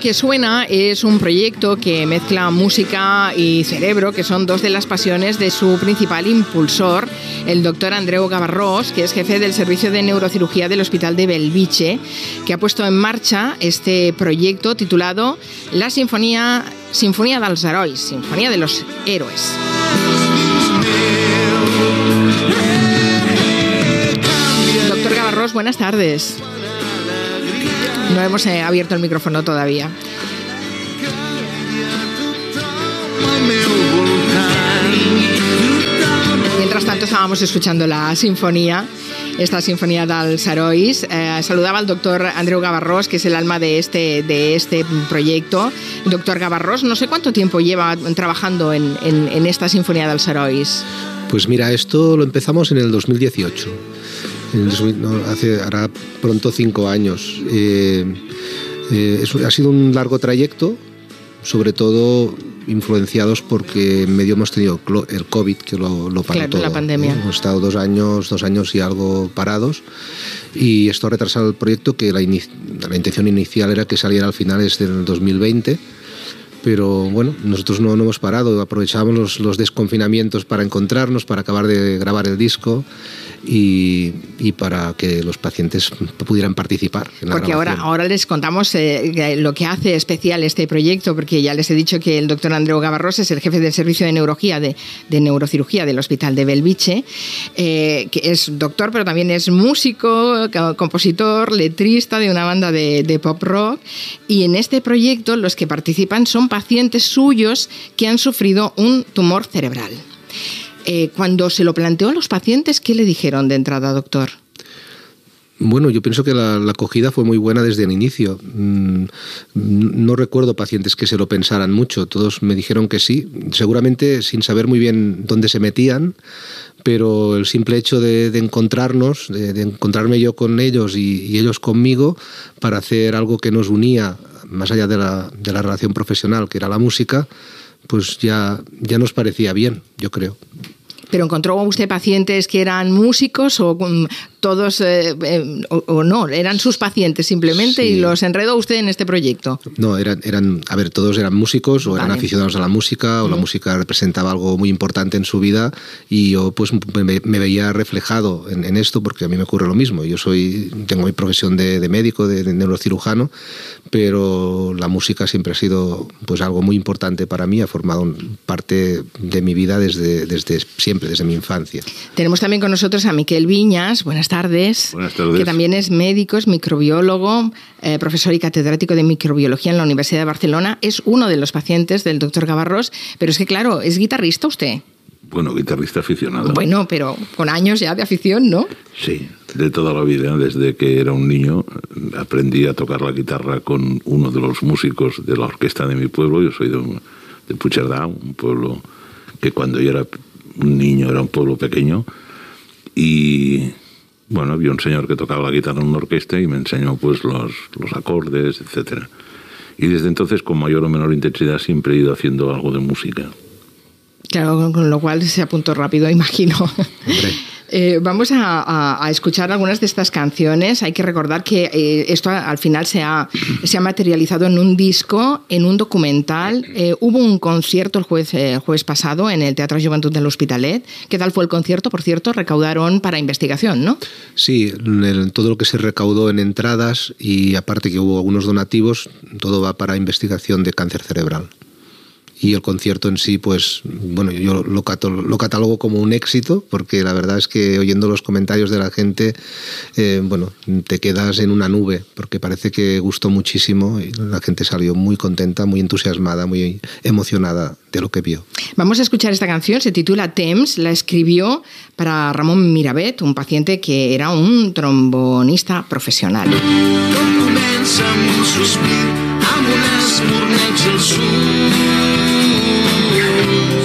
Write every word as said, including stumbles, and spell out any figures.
que suena es un proyecto que mezcla música y cerebro, que son dos de las pasiones de su principal impulsor, el doctor Andreu Gavarrós, que es jefe del Servicio de Neurocirugía del Hospital de Bellvitge, que ha puesto en marcha este proyecto titulado La Sinfonía, Sinfonía dels Herois, Sinfonía de los Héroes. Doctor Gavarrós, buenas tardes. No hemos eh, abierto el micrófono todavía. Mientras tanto estábamos escuchando la sinfonía, esta sinfonía dels Herois. Eh, saludaba al doctor Andreu Gavarrós, que es el alma de este, de este proyecto. Doctor Gavarrós, no sé cuánto tiempo lleva trabajando en, en, en esta sinfonía dels Herois. Pues mira, esto lo empezamos en el dos mil dieciocho. Hace, hará pronto cinco años. Eh, eh, es, ha sido un largo trayecto, sobre todo influenciados porque en medio hemos tenido el COVID, que lo, lo paró claro, todo. La pandemia. ¿no? Hemos estado dos años, dos años y algo parados, y esto ha retrasado el proyecto, que la, inici- la intención inicial era que saliera al finales del dos mil veinte. Pero bueno, nosotros no, no hemos parado, aprovechábamos los, los desconfinamientos para encontrarnos, para acabar de grabar el disco y, y para que los pacientes pudieran participar en la porque ahora, ahora les contamos eh, lo que hace especial este proyecto, porque ya les he dicho que el doctor Andreu Gavarrós es el jefe del Servicio de Neurología de, de Neurocirugía del Hospital de Bellvitge, eh, que es doctor, pero también es músico, compositor, letrista de una banda de, de pop rock, y en este proyecto los que participan son pacientes suyos que han sufrido un tumor cerebral. Eh, cuando se lo planteó a los pacientes, ¿qué le dijeron de entrada, doctor? Bueno, yo pienso que la, la acogida fue muy buena desde el inicio. Mm, no recuerdo pacientes que se lo pensaran mucho, todos me dijeron que sí, seguramente sin saber muy bien dónde se metían, pero el simple hecho de, de encontrarnos, de, de encontrarme yo con ellos y, y ellos conmigo para hacer algo que nos unía, más allá de la, de la relación profesional, que era la música, pues ya, ya nos parecía bien, yo creo. ¿Pero encontró usted pacientes que eran músicos o um, todos, eh, eh, o, o no, eran sus pacientes simplemente sí. y los enredó usted en este proyecto? No, eran, eran a ver, todos eran músicos o vale. eran aficionados a la música o mm. la música representaba algo muy importante en su vida y yo pues me, me veía reflejado en, en esto porque a mí me ocurre lo mismo. Yo soy, tengo mi profesión de, de médico, de, de neurocirujano, pero la música siempre ha sido pues algo muy importante para mí, ha formado parte de mi vida desde, desde siempre, desde mi infancia. Tenemos también con nosotros a Miquel Viñas. Buenas tardes. Buenas tardes. Que también es médico, es microbiólogo, eh, profesor y catedrático de microbiología en la Universidad de Barcelona. Es uno de los pacientes del doctor Gavarrós, pero es que claro, ¿es guitarrista usted? Bueno, guitarrista aficionado. Bueno, pero con años ya de afición, ¿no? Sí, de toda la vida. Desde que era un niño aprendí a tocar la guitarra con uno de los músicos de la orquesta de mi pueblo. Yo soy de, de Puigcerdà, un pueblo que cuando yo era un niño era un pueblo pequeño. Y bueno, había un señor que tocaba la guitarra en una orquesta y me enseñó pues los, los acordes, etcétera. Y desde entonces, con mayor o menor intensidad, siempre he ido haciendo algo de música. Claro, con lo cual se apuntó rápido, imagino. Eh, vamos a, a, a escuchar algunas de estas canciones. Hay que recordar que eh, esto al final se ha, se ha materializado en un disco, en un documental. Eh, hubo un concierto el jueves, eh, jueves pasado en el Teatro Joventut de l'Hospitalet. ¿Qué tal fue el concierto? Por cierto, recaudaron para investigación, ¿no? Sí, el, todo lo que se recaudó en entradas y aparte que hubo algunos donativos, todo va para investigación de cáncer cerebral. Y el concierto en sí, pues, bueno, yo lo, catalogo, lo catalogo como un éxito, porque la verdad es que oyendo los comentarios de la gente, eh, bueno, te quedas en una nube, porque parece que gustó muchísimo y la gente salió muy contenta, muy entusiasmada, muy emocionada de lo que vio. Vamos a escuchar esta canción, se titula Temps, la escribió para Ramon Miravet, un paciente que era un trombonista profesional. Tot comença amb un sospir, amb un espurneig als ulls.